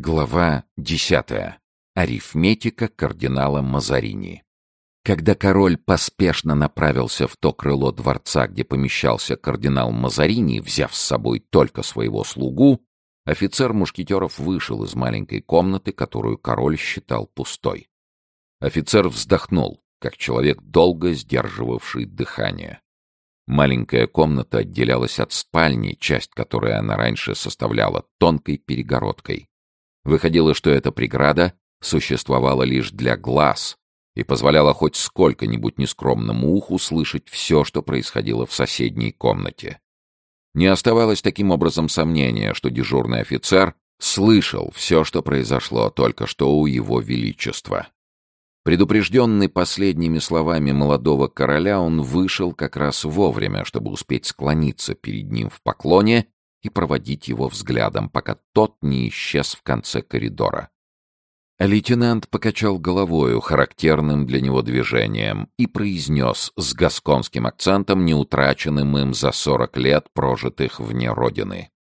Глава 10. Арифметика кардинала Мазарини. Когда король поспешно направился в то крыло дворца, где помещался кардинал Мазарини, взяв с собой только своего слугу, офицер мушкетеров вышел из маленькой комнаты, которую король считал пустой. Офицер вздохнул, как человек, долго сдерживавший дыхание. Маленькая комната отделялась от спальни, часть которой она раньше составляла, тонкой перегородкой. Выходило, что эта преграда существовала лишь для глаз и позволяла хоть сколько-нибудь нескромному уху слышать все, что происходило в соседней комнате. Не оставалось таким образом сомнения, что дежурный офицер слышал все, что произошло только что у его величества. Предупрежденный последними словами молодого короля, он вышел как раз вовремя, чтобы успеть склониться перед ним в поклоне и проводить его взглядом, пока тот не исчез в конце коридора. Лейтенант покачал головою, характерным для него движением, и произнес с гасконским акцентом, не утраченным им за 40 лет, прожитых вне родины.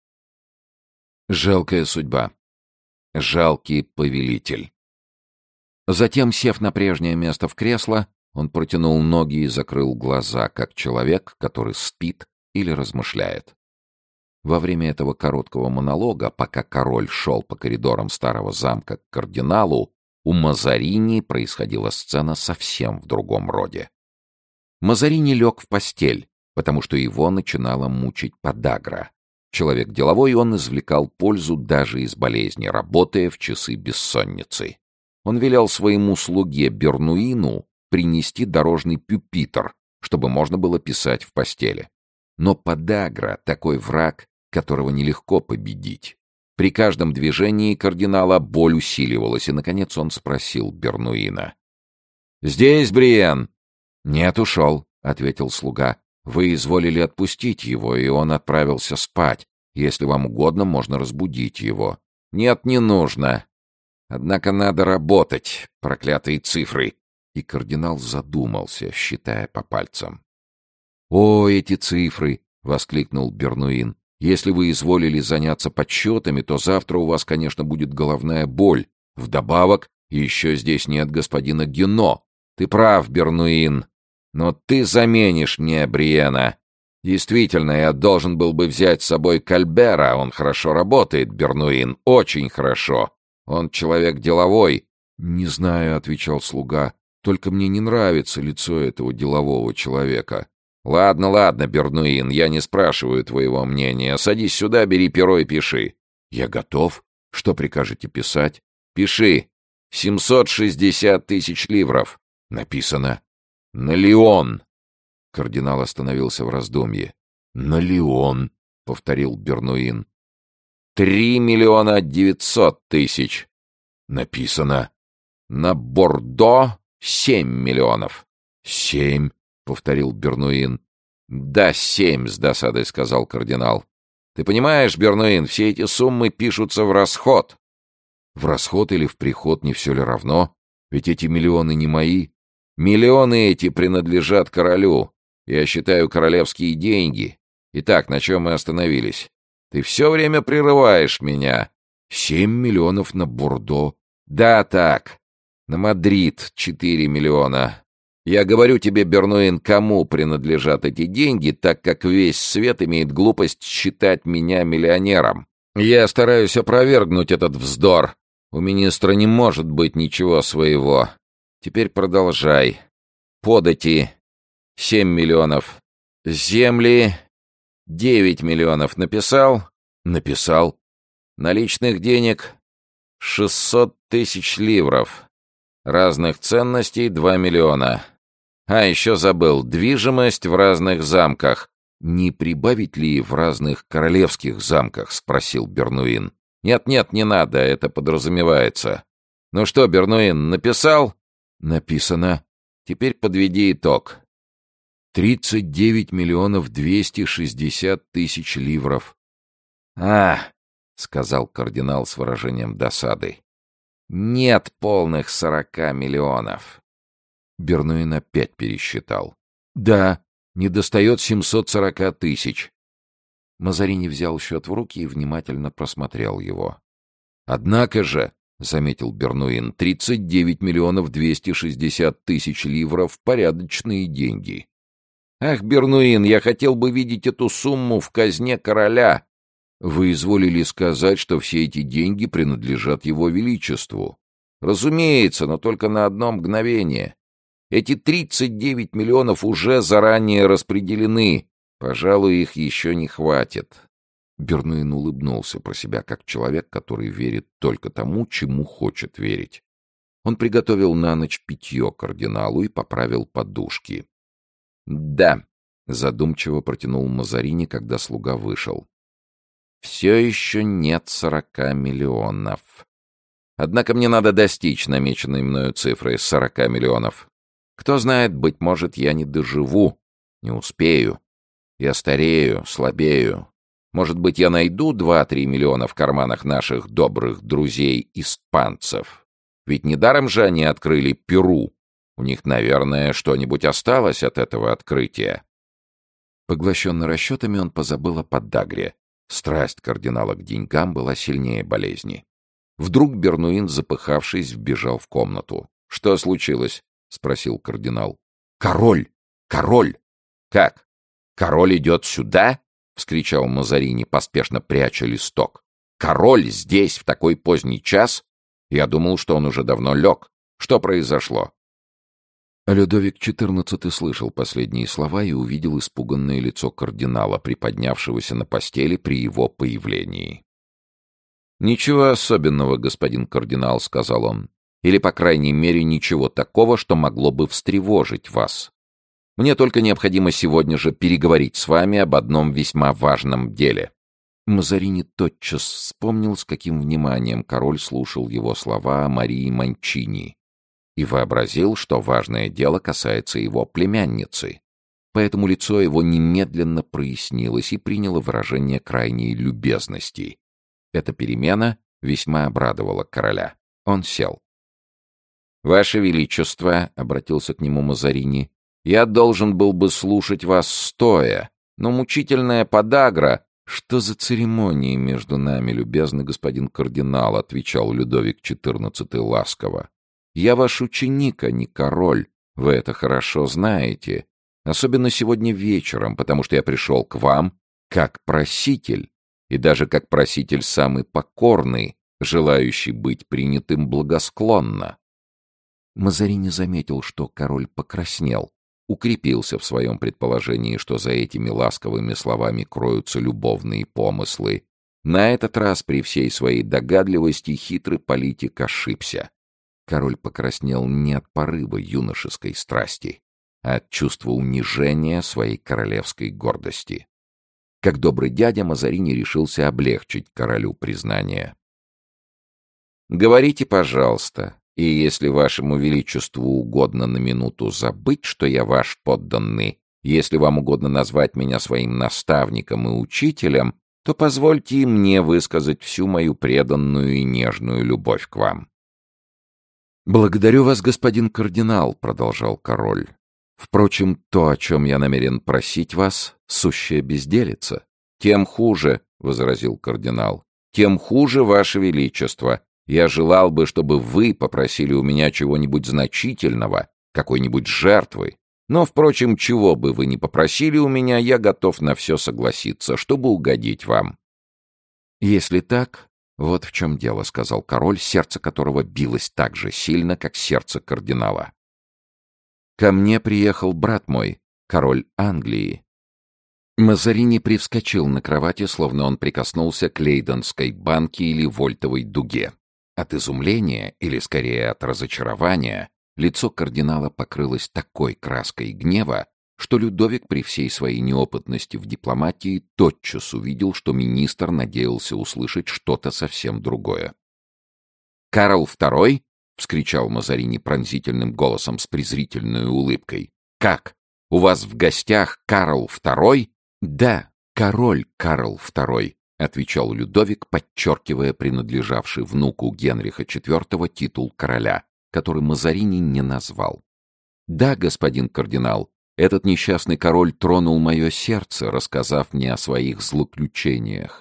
«Жалкая судьба. Жалкий повелитель». Затем, сев на прежнее место в кресло, он протянул ноги и закрыл глаза, как человек, который спит или размышляет. Во время этого короткого монолога, пока король шел по коридорам старого замка к кардиналу, у Мазарини происходила сцена совсем в другом роде. Мазарини лег в постель, потому что его начинала мучить подагра. Человек деловой, он извлекал пользу даже из болезни, работая в часы бессонницы. Он велел своему слуге Бернуину принести дорожный пюпитр, чтобы можно было писать в постели. Но подагра — такой враг, которого нелегко победить. При каждом движении кардинала боль усиливалась, и, наконец, он спросил Бернуина. «Здесь Бриен?» «Нет, ушел», — ответил слуга. «Вы изволили отпустить его, и он отправился спать. Если вам угодно, можно разбудить его». «Нет, не нужно. Однако надо работать, проклятые цифры». И кардинал задумался, считая по пальцам. «О, эти цифры!» — воскликнул Бернуин. «Если вы изволили заняться подсчетами, то завтра у вас, конечно, будет головная боль. Вдобавок, еще здесь нет господина Гюно. Ты прав, Бернуин. Но ты заменишь мне Бриена. Действительно, я должен был бы взять с собой Кальбера. Он хорошо работает, Бернуин, очень хорошо. Он человек деловой». «Не знаю», — отвечал слуга. «Только мне не нравится лицо этого делового человека». «Ладно, ладно, Бернуин, я не спрашиваю твоего мнения. Садись сюда, бери перо и пиши». «Я готов. Что прикажете писать?» «Пиши. 760 тысяч ливров». «Написано». «На Лион». Кардинал остановился в раздумье. «На Лион», — повторил Бернуин. 3 миллиона 900 тысяч». «Написано». «На Бордо 7 миллионов». «7». — повторил Бернуин. «Да, 7, — с досадой сказал кардинал. Ты понимаешь, Бернуин, все эти суммы пишутся в расход». «В расход или в приход, не все ли равно? Ведь эти миллионы не мои». «Миллионы эти принадлежат королю. Я считаю королевские деньги. Итак, на чем мы остановились? Ты все время прерываешь меня». 7 миллионов на Бордо». «Да, так. На Мадрид 4 миллиона. Я говорю тебе, Бернуин, кому принадлежат эти деньги, так как весь свет имеет глупость считать меня миллионером. Я стараюсь опровергнуть этот вздор. У министра не может быть ничего своего. Теперь продолжай. Подати 7 миллионов. Земли 9 миллионов. Написал? Написал. Наличных денег 600 тысяч ливров. Разных ценностей 2 миллиона. А, еще забыл, движимость в разных замках. «Не прибавить ли в разных королевских замках?» — спросил Бернуин. «Нет-нет, не надо, это подразумевается». «Ну что, Бернуин, написал?» «Написано». «Теперь подведи итог». 39 миллионов 260 тысяч ливров. — сказал кардинал с выражением досады. «Нет полных 40 миллионов». Бернуин опять пересчитал. «Да, недостает 740 тысяч». Мазарини взял счет в руки и внимательно просмотрел его. Однако же, — заметил Бернуин, — 39 миллионов 260 тысяч ливров — порядочные деньги. Ах, Бернуин, я хотел бы видеть эту сумму в казне короля. Вы изволили сказать, что все эти деньги принадлежат его величеству. Разумеется, но только на одно мгновение. Эти 39 миллионов уже заранее распределены. Пожалуй, их еще не хватит. Бернуин улыбнулся про себя, как человек, который верит только тому, чему хочет верить. Он приготовил на ночь питье кардиналу и поправил подушки. «Да», — задумчиво протянул Мазарини, когда слуга вышел. «Все еще нет 40 миллионов. Однако мне надо достичь намеченной мною цифры 40 миллионов. Кто знает, быть может, я не доживу, не успею. Я старею, слабею. Может быть, я найду 2-3 миллиона в карманах наших добрых друзей-испанцев. Ведь недаром же они открыли Перу. У них, наверное, что-нибудь осталось от этого открытия». Поглощенный расчетами, он позабыл о подагре. Страсть кардинала к деньгам была сильнее болезни. Вдруг Бернуин, запыхавшись, вбежал в комнату. «Что случилось?» — спросил кардинал. «Король! Король!» «Как? Король идет сюда?» — вскричал Мазарини, поспешно пряча листок. «Король здесь в такой поздний час? Я думал, что он уже давно лег. Что произошло?» Людовик XIV слышал последние слова и увидел испуганное лицо кардинала, приподнявшегося на постели при его появлении. «Ничего особенного, господин кардинал», — сказал он. «Или, по крайней мере, ничего такого, что могло бы встревожить вас. Мне только необходимо сегодня же переговорить с вами об одном весьма важном деле». Мазарини тотчас вспомнил, с каким вниманием король слушал его слова о Марии Манчини, и вообразил, что важное дело касается его племянницы. Поэтому лицо его немедленно прояснилось и приняло выражение крайней любезности. Эта перемена весьма обрадовала короля. Он сел. «Ваше Величество», — обратился к нему Мазарини, — «я должен был бы слушать вас стоя, но мучительная подагра...» «Что за церемонии между нами, любезный господин кардинал?» — отвечал Людовик XIV ласково. «Я ваш ученик, а не король. Вы это хорошо знаете. Особенно сегодня вечером, потому что я пришел к вам как проситель, и даже как проситель самый покорный, желающий быть принятым благосклонно». Мазарини заметил, что король покраснел, укрепился в своем предположении, что за этими ласковыми словами кроются любовные помыслы. На этот раз при всей своей догадливости хитрый политик ошибся. Король покраснел не от порыва юношеской страсти, а от чувства унижения своей королевской гордости. Как добрый дядя, Мазарини решился облегчить королю признание. «Говорите, пожалуйста, и если вашему величеству угодно на минуту забыть, что я ваш подданный, если вам угодно назвать меня своим наставником и учителем, то позвольте и мне высказать всю мою преданную и нежную любовь к вам». «Благодарю вас, господин кардинал», — продолжал король. «Впрочем, то, о чем я намерен просить вас, сущая безделица». «Тем хуже», — возразил кардинал, — «тем хуже, ваше величество. Я желал бы, чтобы вы попросили у меня чего-нибудь значительного, какой-нибудь жертвы. Но, впрочем, чего бы вы ни попросили у меня, я готов на все согласиться, чтобы угодить вам». «Если так, вот в чем дело», — сказал король, сердце которого билось так же сильно, как сердце кардинала. «Ко мне приехал брат мой, король Англии». Мазарини привскочил на кровати, словно он прикоснулся к Лейденской банке или вольтовой дуге. От изумления, или скорее от разочарования, лицо кардинала покрылось такой краской гнева, что Людовик при всей своей неопытности в дипломатии тотчас увидел, что министр надеялся услышать что-то совсем другое. «Карл II?» — вскричал Мазарини пронзительным голосом с презрительной улыбкой. «Как? У вас в гостях Карл II?» «Да, король Карл II», — отвечал Людовик, подчеркивая принадлежавший внуку Генриха IV титул короля, который Мазарини не назвал. «Да, господин кардинал, этот несчастный король тронул мое сердце, рассказав мне о своих злоключениях.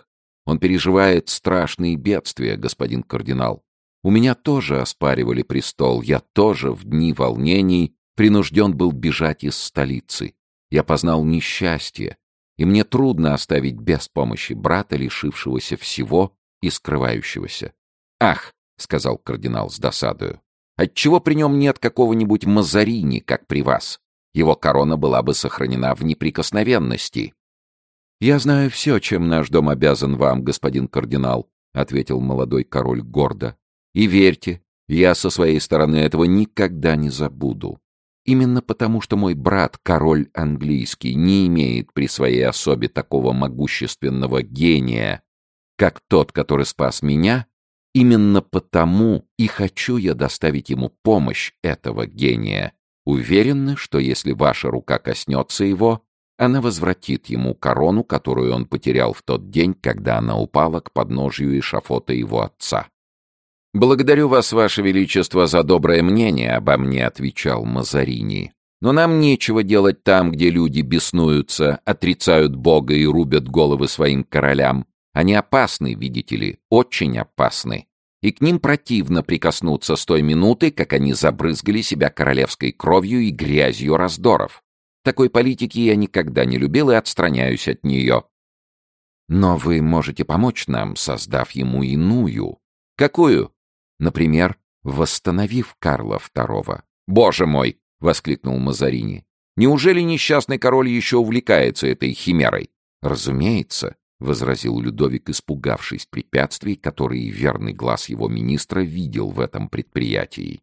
Он переживает страшные бедствия, господин кардинал. У меня тоже оспаривали престол, я тоже в дни волнений принужден был бежать из столицы. Я познал несчастье, и мне трудно оставить без помощи брата, лишившегося всего и скрывающегося. «Ах!» — сказал кардинал с досадою. «Отчего при нем нет какого-нибудь Мазарини, как при вас? Его корона была бы сохранена в неприкосновенности». «Я знаю все, чем наш дом обязан вам, господин кардинал», — ответил молодой король гордо. «И верьте, я со своей стороны этого никогда не забуду. Именно потому, что мой брат, король английский, не имеет при своей особе такого могущественного гения, как тот, который спас меня, именно потому и хочу я доставить ему помощь этого гения, уверенны, что если ваша рука коснется его, она возвратит ему корону, которую он потерял в тот день, когда она упала к подножию эшафота его отца». «Благодарю вас, ваше величество, за доброе мнение обо мне», — отвечал Мазарини. «Но нам нечего делать там, где люди беснуются, отрицают Бога и рубят головы своим королям. Они опасны, видите ли, очень опасны. И к ним противно прикоснуться с той минуты, как они забрызгали себя королевской кровью и грязью раздоров. Такой политики я никогда не любил и отстраняюсь от нее. Но вы можете помочь нам, создав ему иную. Какую? Например, восстановив Карла II. «Боже мой!» — воскликнул Мазарини. «Неужели несчастный король еще увлекается этой химерой?» «Разумеется», — возразил Людовик, испугавшись препятствий, которые верный глаз его министра видел в этом предприятии.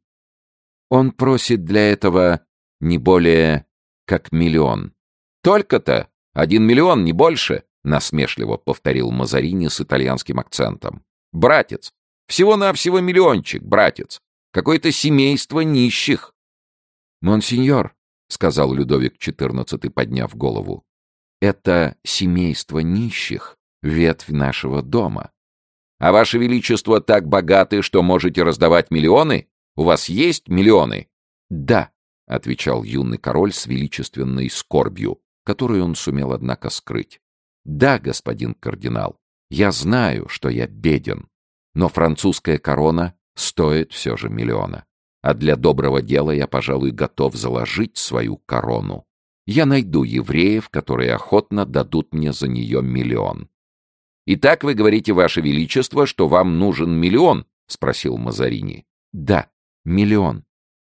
«Он просит для этого не более как 1 миллион». «Только-то? 1 миллион, не больше?» — насмешливо повторил Мазарини с итальянским акцентом. «Братец! Всего-навсего миллиончик, братец! Какое-то семейство нищих!» «Монсеньор», — сказал Людовик XIV, подняв голову, — «это семейство нищих, ветвь нашего дома. А ваше величество так богаты, что можете раздавать миллионы? У вас есть миллионы?» «Да», — отвечал юный король с величественной скорбью, которую он сумел, однако, скрыть. «Да, господин кардинал, я знаю, что я беден, но французская корона стоит все же 1 миллиона. А для доброго дела я, пожалуй, готов заложить свою корону. Я найду евреев, которые охотно дадут мне за нее 1 миллион». «Итак вы говорите, ваше величество, что вам нужен 1 миллион?» — спросил Мазарини. «Да, 1 миллион».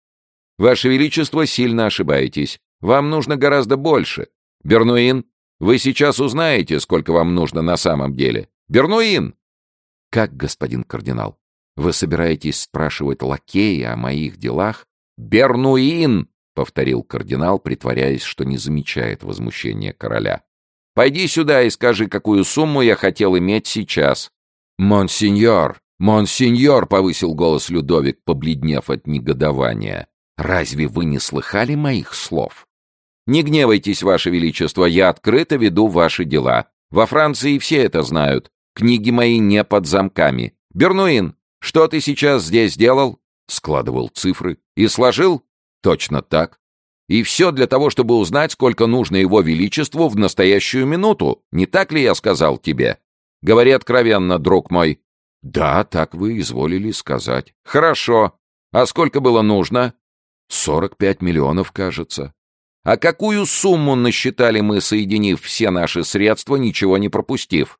«Ваше величество, сильно ошибаетесь. Вам нужно гораздо больше. Бернуин, вы сейчас узнаете, сколько вам нужно на самом деле. Бернуин!» «Как, господин кардинал? Вы собираетесь спрашивать лакея о моих делах?» «Бернуин!» — повторил кардинал, притворяясь, что не замечает возмущения короля. «Пойди сюда и скажи, какую сумму я хотел иметь сейчас». «Монсеньор! Монсеньор!» — повысил голос Людовик, побледнев от негодования. «Разве вы не слыхали моих слов?» «Не гневайтесь, ваше величество, я открыто веду ваши дела. Во Франции все это знают. Книги мои не под замками. Бернуин, что ты сейчас здесь делал?» «Складывал цифры». «И сложил?» «Точно так». «И все для того, чтобы узнать, сколько нужно его величеству в настоящую минуту. Не так ли я сказал тебе? Говори откровенно, друг мой». «Да, так вы изволили сказать». «Хорошо. А сколько было нужно?» 45 миллионов, кажется. А какую сумму насчитали мы, соединив все наши средства, ничего не пропустив?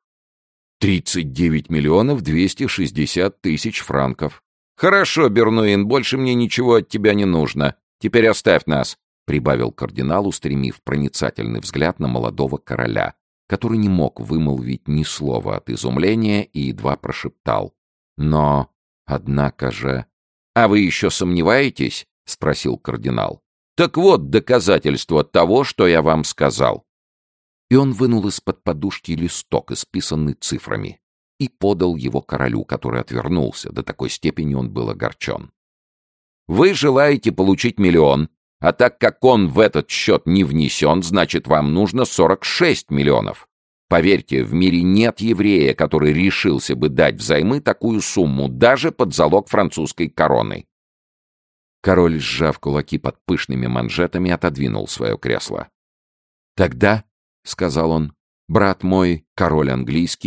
39 миллионов 260 тысяч франков. Хорошо, Бернуин, больше мне ничего от тебя не нужно. Теперь оставь нас, — прибавил кардинал, устремив проницательный взгляд на молодого короля, который не мог вымолвить ни слова от изумления и едва прошептал. Но, однако же... «А вы еще сомневаетесь?» — спросил кардинал. «Так вот доказательство того, что я вам сказал». И он вынул из-под подушки листок, исписанный цифрами, и подал его королю, который отвернулся, до такой степени он был огорчен. «Вы желаете получить 1 миллион, а так как он в этот счет не внесен, значит, вам нужно 46 миллионов. Поверьте, в мире нет еврея, который решился бы дать взаймы такую сумму, даже под залог французской короны». Король, сжав кулаки под пышными манжетами, отодвинул свое кресло. «Тогда, — сказал он, — брат мой, король английский,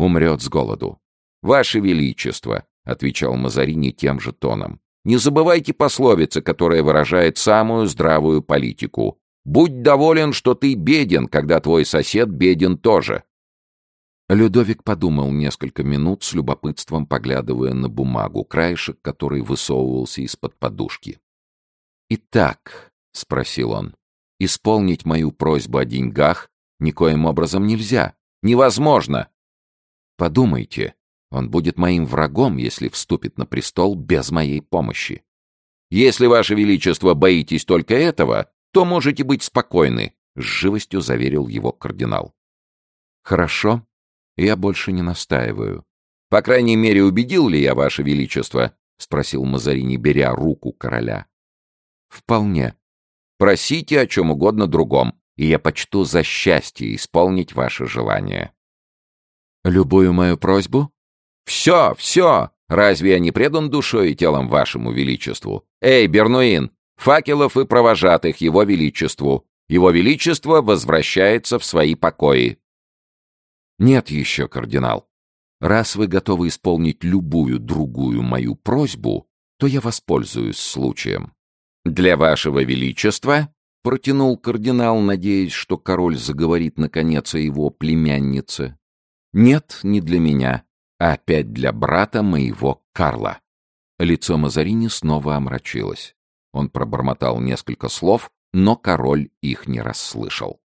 умрет с голоду. «Ваше Величество», — отвечал Мазарини тем же тоном, — «не забывайте пословицы, которая выражает самую здравую политику. Будь доволен, что ты беден, когда твой сосед беден тоже». Людовик подумал несколько минут, с любопытством поглядывая на бумагу, краешек которой высовывался из-под подушки. «Итак», — спросил он, — «исполнить мою просьбу о деньгах никоим образом нельзя. Невозможно. Подумайте, он будет моим врагом, если вступит на престол без моей помощи. Если, Ваше Величество, боитесь только этого, то можете быть спокойны», — с живостью заверил его кардинал. «Хорошо. Я больше не настаиваю». «По крайней мере, убедил ли я, Ваше Величество?» — спросил Мазарини, беря руку короля. «Вполне. Просите о чем угодно другом, и я почту за счастье исполнить ваше желание». «Любую мою просьбу?» «Все, все! Разве я не предан душой и телом Вашему Величеству? Эй, Бернуин, факелов и провожатых Его Величеству! Его Величество возвращается в свои покои». «Нет еще, кардинал. Раз вы готовы исполнить любую другую мою просьбу, то я воспользуюсь случаем». «Для Вашего Величества», — протянул кардинал, надеясь, что король заговорит наконец о его племяннице. «Нет, не для меня, а опять для брата моего Карла». Лицо Мазарини снова омрачилось. Он пробормотал несколько слов, но король их не расслышал.